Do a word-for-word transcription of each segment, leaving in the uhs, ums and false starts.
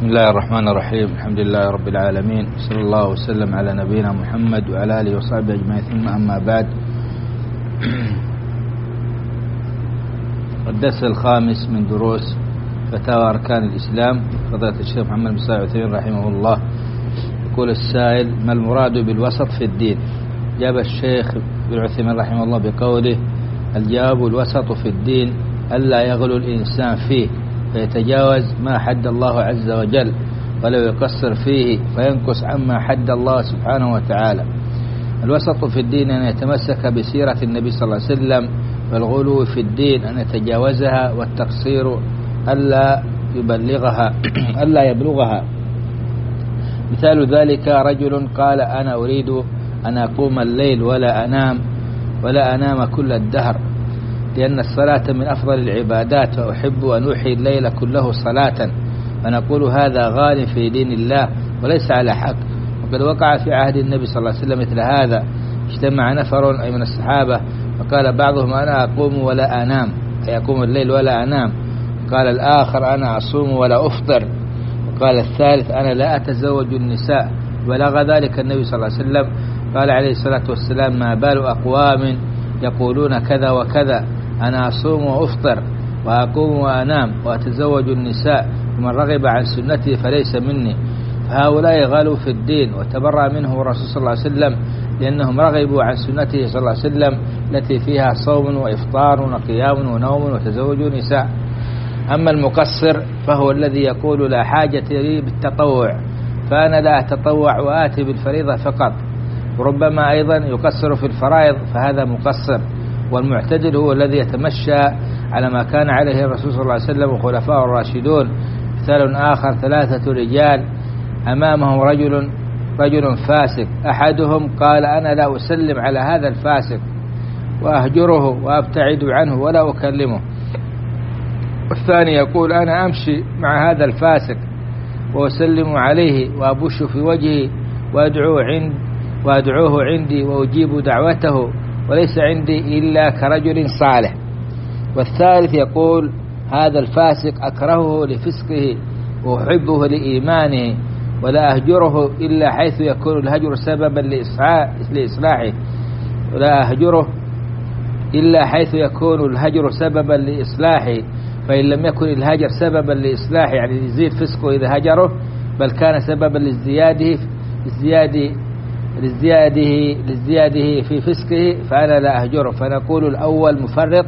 بسم الله الرحمن الرحيم. الحمد لله رب العالمين، صلى الله وسلم على نبينا محمد وعلى آله وصحبه أجمعين، ثم أما بعد. الدرس الخامس من دروس فتاوى أركان الإسلام، فضيلة الشيخ محمد بن صالح العثيمين رحمه الله. يقول السائل: ما المراد بالوسط في الدين؟ جاب الشيخ بن عثيمين رحمه الله بقوله: الجواب الوسط في الدين ألا يغلو الإنسان فيه فيتجاوز ما حد الله عز وجل، ولو يقصر فيه فينقص عما حد الله سبحانه وتعالى. الوسط في الدين أن يتمسك بسيرة النبي صلى الله عليه وسلم، والغلو في الدين أن يتجاوزها، والتقصير ألا يبلغها ألا يبلغها. مثال ذلك: رجل قال: أنا أريد أن أقوم الليل ولا أنام ولا أنام كل الدهر، لأن الصلاة من أفضل العبادات، وأحب أن أحيي الليل كله صلاة، فنقول هذا غال في دين الله وليس على حق. وقد وقع في عهد النبي صلى الله عليه وسلم مثل هذا. اجتمع نفر أي من الصحابة، وقال بعضهم: أنا أقوم ولا أنام، أي أقوم الليل ولا أنام. قال الآخر: أنا أصوم ولا أفطر. وقال الثالث: أنا لا أتزوج النساء. بلغ ذلك النبي صلى الله عليه وسلم، قال عليه الصلاة والسلام: ما بال أقوام يقولون كذا وكذا، أنا أصوم وأفطر وأقوم وأنام وأتزوج النساء، ومن رغب عن سنتي فليس مني. فهؤلاء غالوا في الدين، وتبرأ منه الرسول صلى الله عليه وسلم، لأنهم رغبوا عن سنته صلى الله عليه وسلم التي فيها صوم وإفطار وقيام ونوم وتزوج نساء. أما المقصر فهو الذي يقول: لا حاجة لي بالتطوع، فأنا لا أتطوع وآتي بالفريضة فقط. وربما أيضا يقصر في الفرائض، فهذا مقصر. والمعتدل هو الذي يتمشى على ما كان عليه الرسول صلى الله عليه وسلم وخلفاء الراشدون. مثال آخر: ثلاثة رجال أمامهم رجل رجل فاسق، أحدهم قال: أنا لا أسلم على هذا الفاسق وأهجره وأبتعد عنه ولا أكلمه. والثاني يقول: أنا أمشي مع هذا الفاسق وأسلم عليه وأبش في وجهه وأدعو عند وأدعوه عندي وأجيب دعوته، وليس عندي إلا كرجل صالح. والثالث يقول: هذا الفاسق أكرهه لفسقه وأحبه لإيمانه، ولا أهجره إلا حيث يكون الهجر سببا لإصلاحه ولا أهجره إلا حيث يكون الهجر سببا لإصلاحه. فإن لم يكن الهجر سببا لإصلاحه، يعني يزيد فسقه إذا هجره، بل كان سببا لازدياده لازدياده لازدياده لازدياده في فسقه، فأنا لا أهجره. فنقول الأول مفرط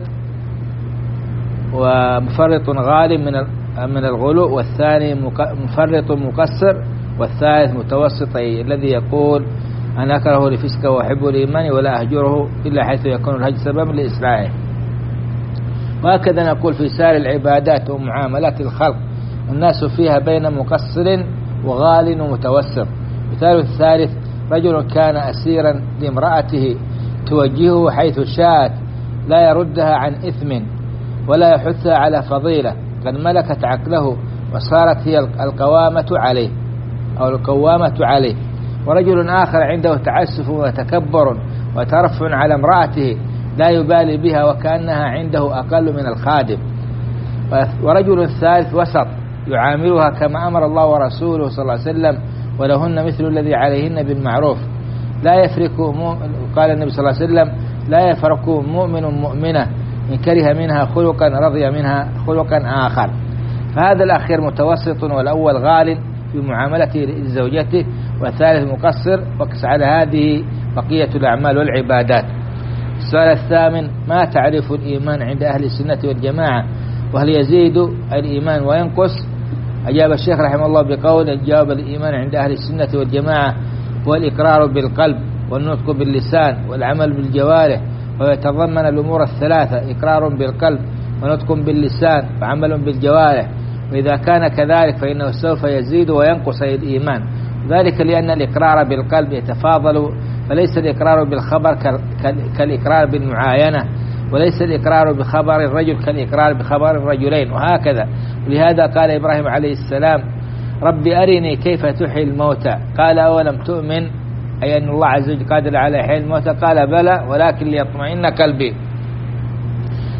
ومفرط غالب من من الغلو، والثاني مفرط مقصر، والثالث متوسط الذي يقول: أنا أكره لفسقه وأحب الإيمان ولا أهجره إلا حيث يكون الهجر سببا لإصلاحه. وهكذا نقول في سائر العبادات ومعاملات الخلق، الناس فيها بين مقصر وغال ومتوسط. مثال الثالث: رجل كان أسيرا لامرأته توجهه حيث شاءت، لا يردها عن إثم ولا يحثها على فضيلة، قد ملكت عقله وصارت هي القوامة عليه أو القوامة عليه. ورجل آخر عنده تعسف وتكبر وترفع على امرأته، لا يبالي بها وكأنها عنده أقل من الخادم. ورجل ثالث وسط، يعاملها كما أمر الله ورسوله صلى الله عليه وسلم، ولهن مثل الذي عليهن بالمعروف. لا يفرق مؤمن، قال النبي صلى الله عليه وسلم: لا يفرق مؤمن مؤمنة، إن كره منها خلقا رضي منها خلقا آخر. فهذا الأخير متوسط، والأول غال في معاملته لزوجته، والثالث مقصر. وقس على هذه بقية الأعمال والعبادات. السؤال الثامن: ما تعريف الإيمان عند أهل السنة والجماعة؟ وهل يزيد الإيمان وينقص؟ أجاب الشيخ رحمه الله بقول: جواب الإيمان عند أهل السنة والجماعة هو الإقرار بالقلب والنطق باللسان والعمل بالجوارح، ويتضمن الأمور الثلاثة: إقرار بالقلب ونطق باللسان وعمل بالجوارح. وإذا كان كذلك فإنه سوف يزيد وينقص الإيمان، ذلك لأن الإقرار بالقلب يتفاضل، فليس الإقرار بالخبر كالإقرار بالمعاينة، وليس الإقرار بخبر الرجل كالإقرار بخبر الرجلين، وهكذا. ولهذا قال إبراهيم عليه السلام: رب أرني كيف تحيي الموتى، قال: أولم تؤمن، أي أن الله عز وجل قادر على إحياء الموتى، قال: بلى ولكن ليطمئن قلبي.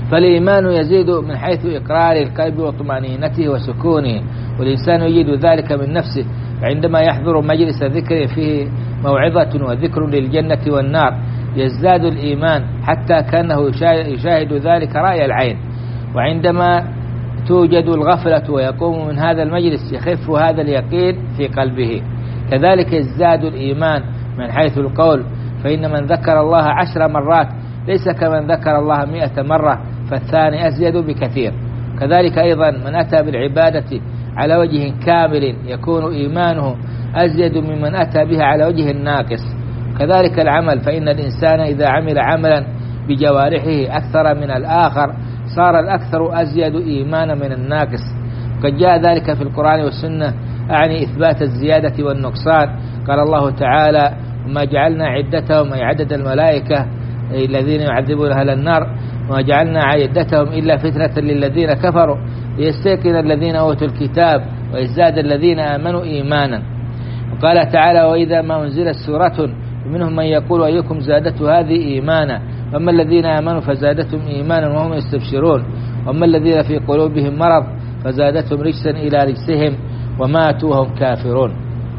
فالإيمان يزيد من حيث إقرار القلب وطمأنينته وسكونه، والإنسان يجد ذلك من نفسه عندما يحضر مجلس ذكر فيه موعظة وذكر للجنة والنار يزداد الإيمان حتى كأنه يشاهد ذلك رأي العين. وعندما توجد الغفلة ويقوم من هذا المجلس يخف هذا اليقين في قلبه. كذلك يزداد الإيمان من حيث القول، فإن من ذكر الله عشر مرات ليس كمن ذكر الله مئة مرة، فالثاني أزيد بكثير. كذلك أيضا من أتى بالعبادة على وجه كامل يكون إيمانه أزيد ممن أتى بها على وجه ناقص. كذلك العمل، فإن الإنسان إذا عمل عملا بجوارحه أكثر من الآخر صار الأكثر أزيد إيمانا من الناقص. قد جاء ذلك في القرآن والسنة، أعني إثبات الزيادة والنقصان. قال الله تعالى: وما جعلنا عدتهم أي عدد الملائكة الذين يعذبون أهل النار، وما جعلنا عدتهم إلا فتنة للذين كفروا ليستيقن الذين أوتوا الكتاب ويزداد الذين آمنوا إيمانا. وقال تعالى: وإذا ما أنزلت سورة ومنهم من يقول أيكم زادته هذه إيمانا، وأما الذين آمنوا فزادتهم إيمانا وهم يستبشرون، وأما الذين في قلوبهم مرض فزادتهم رجسا إلى رجسهم وماتوا وهم كافرون.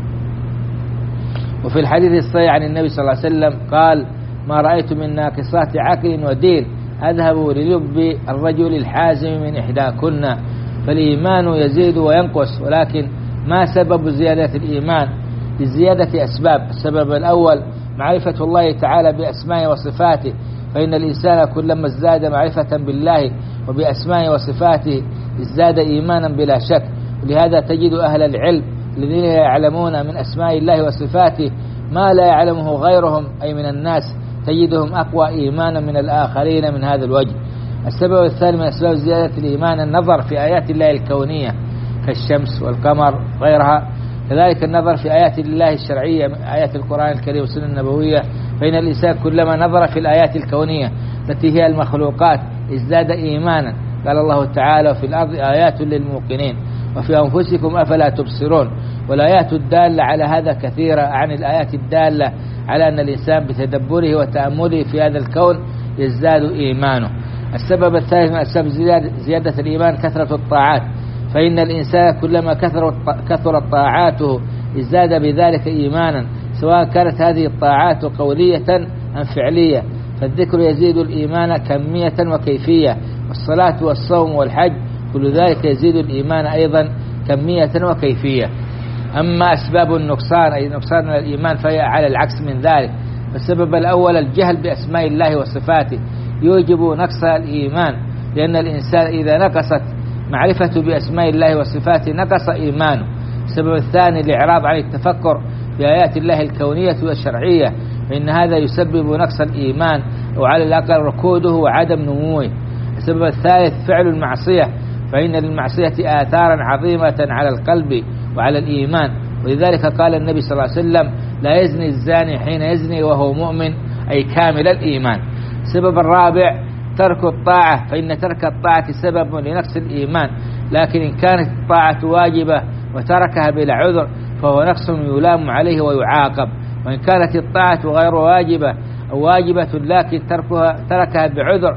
وفي الحديث الصحيح عن النبي صلى الله عليه وسلم قال: ما رأيت من ناقصات عقل ودين أذهب للب الرجل الحازم من إحداكن. فالإيمان يزيد وينقص، ولكن ما سبب زيادة الإيمان؟ لزيادة أسباب. السبب الأول معرفة الله تعالى بأسمائه وصفاته، فإن الإنسان كلما ازداد معرفة بالله وبأسمائه وصفاته ازداد إيمانا بلا شك. ولهذا تجد أهل العلم الذين يعلمون من أسماء الله وصفاته ما لا يعلمه غيرهم أي من الناس تجدهم أقوى إيمانا من الآخرين من هذا الوجه. السبب الثاني من أسباب زيادة الإيمان النظر في آيات الله الكونية كالشمس والقمر وغيرها. كذلك النظر في آيات الله الشرعية، آيات القرآن الكريم والسنة النبوية، فإن الإنسان كلما نظر في الآيات الكونية التي هي المخلوقات ازداد إيمانا. قال الله تعالى: وفي الأرض آيات للموقنين وفي أنفسكم أفلا تبصرون. والآيات الدالة على هذا كثيرة عن الآيات الدالة على أن الإنسان بتدبره وتأمله في هذا الكون يزداد إيمانه. السبب الثالث من أسباب زيادة الإيمان كثرة الطاعات، فإن الإنسان كلما كثرت طاعاته ازداد بذلك إيمانا، سواء كانت هذه الطاعات قولية أم فعلية. فالذكر يزيد الإيمان كمية وكيفية، والصلاة والصوم والحج كل ذلك يزيد الإيمان أيضا كمية وكيفية. أما أسباب النقصان أي نقصان الإيمان فهي على العكس من ذلك. السبب الأول الجهل بأسماء الله وصفاته يوجب نقص الإيمان، لأن الإنسان إذا نقصت معرفة بأسماء الله وصفاته نقص إيمانه. السبب الثاني الإعراض عن التفكر في آيات الله الكونية والشرعية، فإن هذا يسبب نقص الإيمان وعلى الأقل ركوده وعدم نموه. السبب الثالث فعل المعصية، فإن للمعصية آثارا عظيمة على القلب وعلى الإيمان، ولذلك قال النبي صلى الله عليه وسلم: لا يزني الزاني حين يزني وهو مؤمن أي كامل الإيمان. السبب الرابع ترك الطاعة، فإن ترك الطاعة سبب لنقص الإيمان، لكن إن كانت الطاعة واجبة وتركها بلا عذر فهو نقص يلام عليه ويعاقب. وإن كانت الطاعة غير واجبة أو واجبة لكن تركها تركها بعذر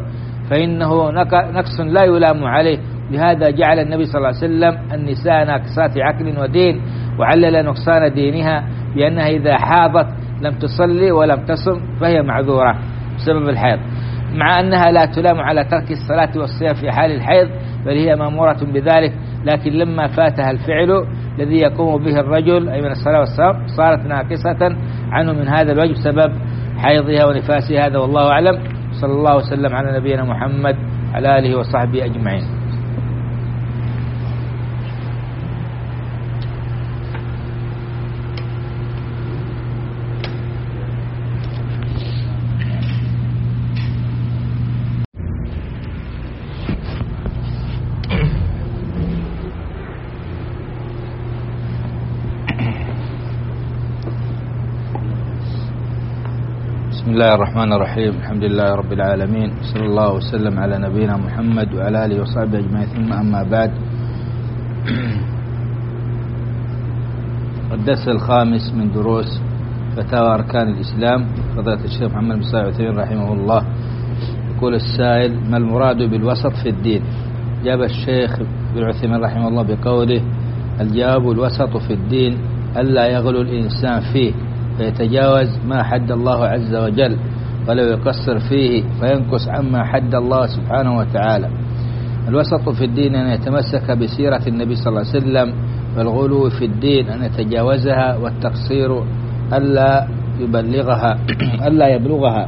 فإنه نقص لا يلام عليه. لهذا جعل النبي صلى الله عليه وسلم النساء ناقصات عقل ودين، وعلل نقصان دينها بأنها إذا حاضت لم تصلي ولم تصم فهي معذورة بسبب الحيض، مع أنها لا تلام على ترك الصلاة والصيام في حال الحيض، بل هي مأمورة بذلك. لكن لما فاتها الفعل الذي يقوم به الرجل أي من الصلاة والصيام صارت ناقصة عنه من هذا الوجه بسبب حيضها ونفاسها. هذا والله أعلم. صلى الله وسلم على نبينا محمد على آله وصحبه أجمعين. بسم الله الرحمن الرحيم. الحمد لله رب العالمين، صلى الله وسلم على نبينا محمد وعلى آله وصحبه أجمعين. ثم أما بعد، الدرس الخامس من دروس فتاوى أركان الإسلام، فضيلة الشيخ محمد بن صالح العثيمين رحمه الله. يقول السائل: ما المراد بالوسط في الدين؟ جاب الشيخ ابن عثيمين رحمه الله بقوله: الجواب: الوسط في الدين ألا يغلو الإنسان فيه فيتجاوز ما حد الله عز وجل، ولو يقصر فيه فينقص عما حد الله سبحانه وتعالى. الوسط في الدين أن يتمسك بسيرة النبي صلى الله عليه وسلم، والغلو في الدين أن يتجاوزها، والتقصير ألا يبلغها ألا يبلغها.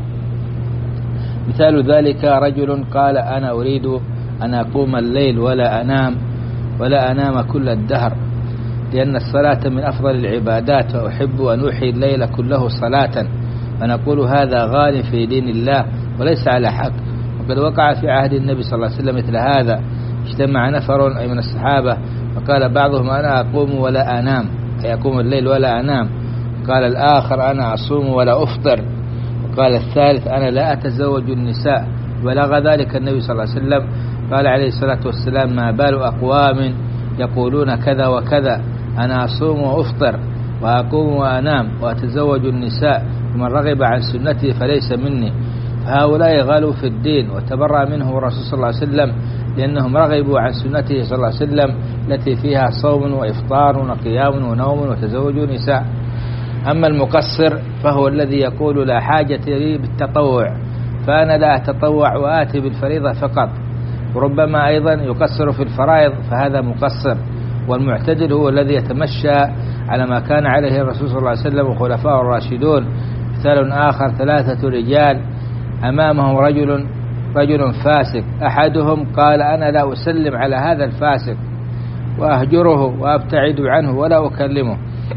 مثال ذلك: رجل قال: أنا أريد أن أقوم الليل ولا أنام ولا أنام كل الدهر، لأن الصلاة من أفضل العبادات، وأحب أن أحيي الليل كله صلاة، فنقول هذا غال في دين الله وليس على حق. وقد وقع في عهد النبي صلى الله عليه وسلم مثل هذا. اجتمع نفر أي من الصحابة وقال بعضهم: أنا أقوم ولا أنام، أي أقوم الليل ولا أنام. قال الآخر: أنا أصوم ولا أفطر. وقال الثالث: أنا لا أتزوج النساء. بلغ ذلك النبي صلى الله عليه وسلم، قال عليه الصلاة والسلام: ما بال أقوام يقولون كذا وكذا، أنا أصوم وأفطر وأقوم وأنام وأتزوج النساء، ومن رغب عن سنتي فليس مني. فهؤلاء غالوا في الدين، وتبرأ منه الرسول صلى الله عليه وسلم، لأنهم رغبوا عن سنته صلى الله عليه وسلم التي فيها صوم وإفطار وقيام ونوم وتزوج نساء. أما المقصر فهو الذي يقول: لا حاجة لي بالتطوع، فأنا لا أتطوع وآتي بالفريضة فقط. وربما أيضا يقصر في الفرائض، فهذا مقصر. والمعتدل هو الذي يتمشى على ما كان عليه الرسول صلى الله عليه وسلم وخلفاء الراشدون. مثال آخر: ثلاثة رجال أمامهم رجل رجل فاسق، أحدهم قال: أنا لا أسلم على هذا الفاسق وأهجره وأبتعد عنه ولا أكلمه.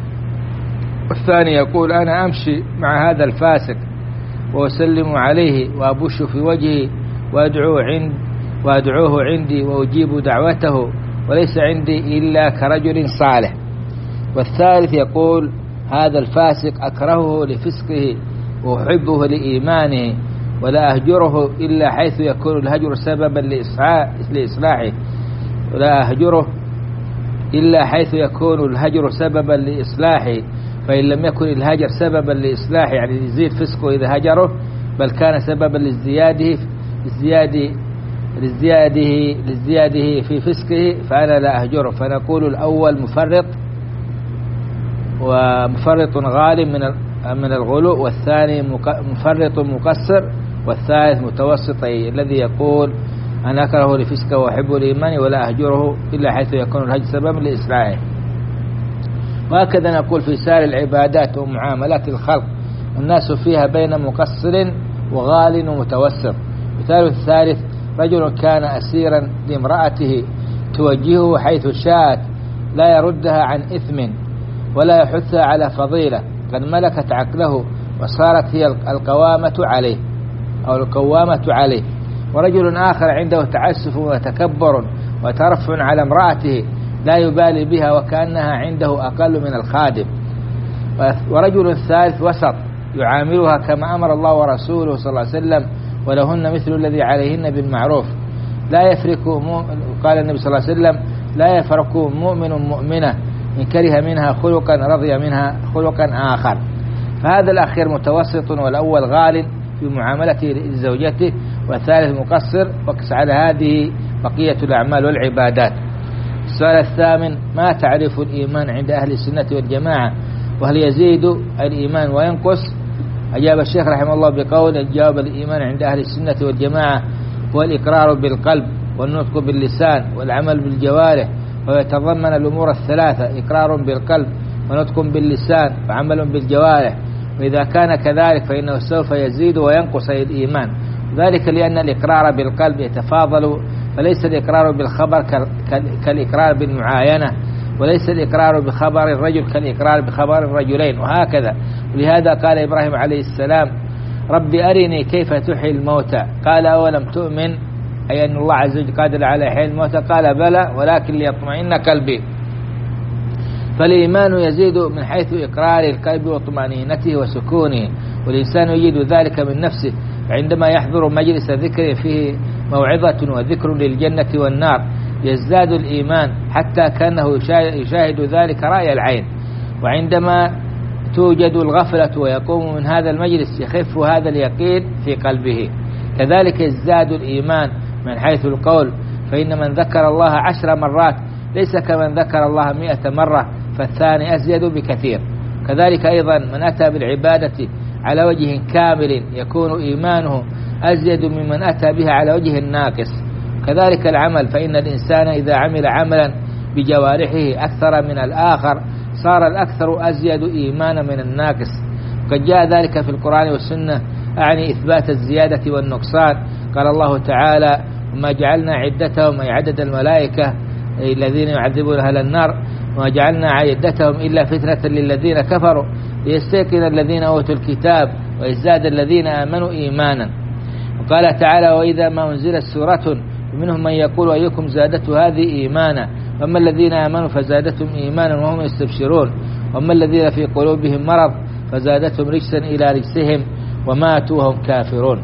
والثاني يقول: أنا أمشي مع هذا الفاسق وأسلم عليه وأبش في وجهه وأدعو عند وأدعوه عندي وأجيب دعوته، وليس عندي إلا كرجل صالح. والثالث يقول: هذا الفاسق أكرهه لفسقه وأحبه لإيمانه، ولا أهجره إلا حيث يكون الهجر سببا لإصلاحه ولا أهجره إلا حيث يكون الهجر سببا لإصلاحه فإن لم يكن الهجر سببا لإصلاحه، يعني يزيد فسقه إذا هجره، بل كان سببا لازدياده لازدياده لازدياده لازدياده في فسقه، فأنا لا أهجره. فنقول: الأول مفرط ومفرط غالب من من الغلو، والثاني مفرط مقصر، والثالث متوسط الذي يقول: أنا أكره لفسقه وأحب الإيمان ولا أهجره إلا حيث يكون الهجر سببا لإصلاحه. وهكذا نقول في سائر العبادات ومعاملات الخلق، الناس فيها بين مقصر وغال ومتوسط. مثال الثالث: رجل كان أسيرا لامرأته توجهه حيث شاءت، لا يردها عن إثم ولا يحثها على فضيلة، قد ملكت عقله وصارت هي القوامة عليه أو القوامة عليه. ورجل آخر عنده تعسف وتكبر وترفع على امرأته، لا يبالي بها وكأنها عنده أقل من الخادم. ورجل ثالث وسط يعاملها كما أمر الله ورسوله صلى الله عليه وسلم، ولهن مثل الذي عليهن بالمعروف، لا يفرق قال النبي صلى الله عليه وسلم: لا يفرق مؤمن مؤمنة إن كره منها خلقا رضي منها خلقا آخر. فهذا الأخير متوسط، والأول غال في معاملته لزوجته، والثالث مقصر. وقس على هذه بقية الأعمال والعبادات. السؤال الثامن: ما تعريف الإيمان عند أهل السنة والجماعة؟ وهل يزيد الإيمان وينقص؟ أجاب الشيخ رحمه الله بقول: جواب الإيمان عند أهل السنة والجماعة هو الإقرار بالقلب والنطق باللسان والعمل بالجوارح، ويتضمن الأمور الثلاثة: إقرار بالقلب ونطق باللسان وعمل بالجوارح. وإذا كان كذلك فإنه سوف يزيد وينقص الإيمان، ذلك لأن الإقرار بالقلب يتفاضل، فليس الإقرار بالخبر كالإقرار بالمعاينة، وليس الإقرار بخبر الرجل كالإقرار بخبر الرجلين، وهكذا. ولهذا قال إبراهيم عليه السلام: رب أرني كيف تحيي الموتى، قال: أولم تؤمن، أي أن الله عز وجل قادر على إحياء الموتى، قال: بلى ولكن ليطمئن قلبي. فالإيمان يزيد من حيث إقرار القلب وطمأنينته وسكونه، والإنسان يجد ذلك من نفسه عندما يحضر مجلس ذكر فيه موعظة وذكر للجنة والنار، يزداد الإيمان حتى كأنه يشاهد ذلك رأي العين. وعندما توجد الغفلة ويقوم من هذا المجلس يخف هذا اليقين في قلبه. كذلك يزداد الإيمان من حيث القول، فإن من ذكر الله عشر مرات ليس كمن ذكر الله مئة مرة، فالثاني أزيد بكثير. كذلك أيضا من أتى بالعبادة على وجه كامل يكون إيمانه أزيد ممن أتى بها على وجه ناقص. كذلك العمل، فإن الإنسان إذا عمل عملا بجوارحه أكثر من الآخر صار الأكثر أزيد إيمانا من الناقص. قد جاء ذلك في القرآن والسنة، أعني إثبات الزيادة والنقصان. قال الله تعالى: وما جعلنا عدتهم أي عدد الملائكة الذين يعذبون أهل النار، وما جعلنا عدتهم إلا فتنة للذين كفروا ليستيقن الذين أوتوا الكتاب ويزداد الذين آمنوا إيمانا. وقال تعالى: وإذا ما أنزلت سورة ومنهم من يقول أيكم زادته هذه إيمانا، وأما الذين آمنوا فزادتهم إيمانا وهم يستبشرون، وأما الذين في قلوبهم مرض فزادتهم رجسا إلى رجسهم وماتوا وهم كافرون.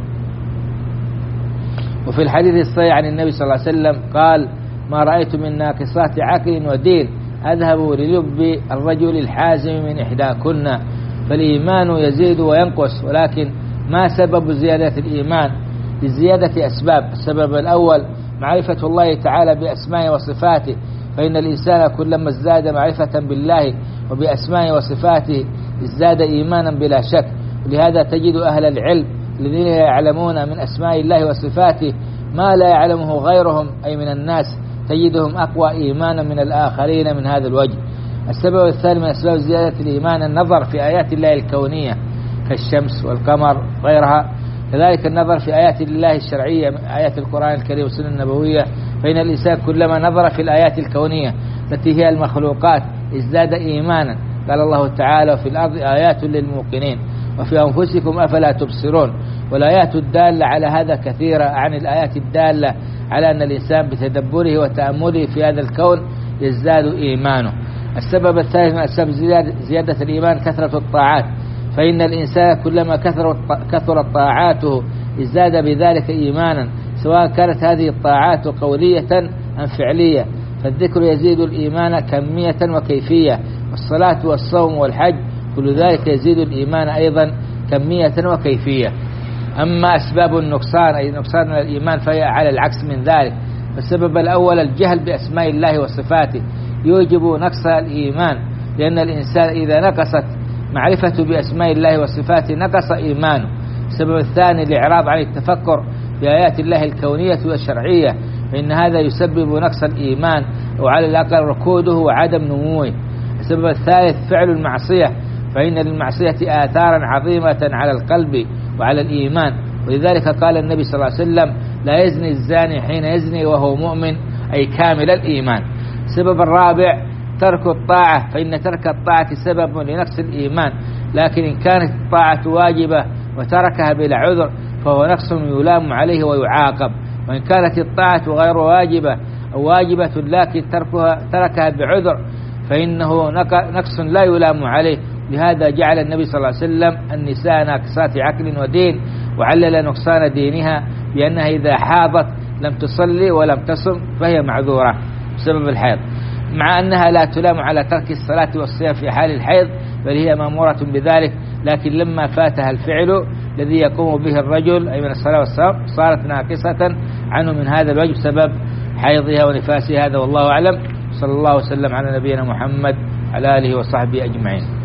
وفي الحديث الصحيح عن النبي صلى الله عليه وسلم قال: ما رأيت من ناقصات عقل ودين أذهب للب الرجل الحازم من إحداكن. فالإيمان يزيد وينقص، ولكن ما سبب زيادة الإيمان؟ لزيادة أسباب. السبب الأول معرفة الله تعالى بأسمائه وصفاته، فإن الإنسان كلما ازداد معرفة بالله وبأسمائه وصفاته ازداد إيمانا بلا شك. ولهذا تجد أهل العلم الذين يعلمون من أسماء الله وصفاته ما لا يعلمه غيرهم أي من الناس، تجدهم أقوى إيمانا من الآخرين من هذا الوجه. السبب الثاني من أسباب زيادة الإيمان النظر في آيات الله الكونية كالشمس والقمر وغيرها. كذلك النظر في آيات الله الشرعية، آيات القرآن الكريم والسنة النبوية، فإن الإنسان كلما نظر في الآيات الكونية التي هي المخلوقات ازداد إيمانا. قال الله تعالى: وفي الأرض آيات للموقنين وفي أنفسكم أفلا تبصرون. والآيات الدالة على هذا كثيرة عن الآيات الدالة على أن الإنسان بتدبره وتأمله في هذا الكون يزداد إيمانه. السبب الثالث من أسباب زيادة الإيمان كثرة الطاعات، فإن الإنسان كلما كثرت طاعاته ازداد بذلك إيمانا، سواء كانت هذه الطاعات قولية أم فعلية. فالذكر يزيد الإيمان كمية وكيفية، والصلاة والصوم والحج كل ذلك يزيد الإيمان أيضا كمية وكيفية. أما أسباب النقصان أي نقصان الإيمان فهي على العكس من ذلك. السبب الأول الجهل بأسماء الله وصفاته يوجب نقص الإيمان، لأن الإنسان إذا نقصت معرفة بأسماء الله وصفاته نقص إيمانه. السبب الثاني الإعراض عن التفكر بآيات الله الكونية والشرعية، فإن هذا يسبب نقص الإيمان وعلى الأقل ركوده وعدم نموه. السبب الثالث فعل المعصية، فإن للمعصية آثارا عظيمة على القلب وعلى الإيمان، ولذلك قال النبي صلى الله عليه وسلم: لا يزني الزاني حين يزني وهو مؤمن، أي كامل الإيمان. السبب الرابع ترك الطاعة، فإن ترك الطاعة سبب لنقص الإيمان، لكن إن كانت الطاعة واجبة وتركها بلا عذر فهو نقص يلام عليه ويعاقب. وإن كانت الطاعة غير واجبة أو واجبة لكن تركها تركها بعذر فإنه نقص لا يلام عليه. لهذا جعل النبي صلى الله عليه وسلم النساء ناقصات عقل ودين، وعلل نقصان دينها بأنها إذا حاضت لم تصلي ولم تصم فهي معذورة بسبب الحيض، مع أنها لا تلام على ترك الصلاة والصيام في حال الحيض، بل هي مأمورة بذلك. لكن لما فاتها الفعل الذي يقوم به الرجل أي من الصلاة والصيام صارت ناقصة عنه من هذا الوجه سبب حيضها ونفاسها. هذا والله أعلم. صلى الله وسلم على نبينا محمد على آله وصحبه أجمعين.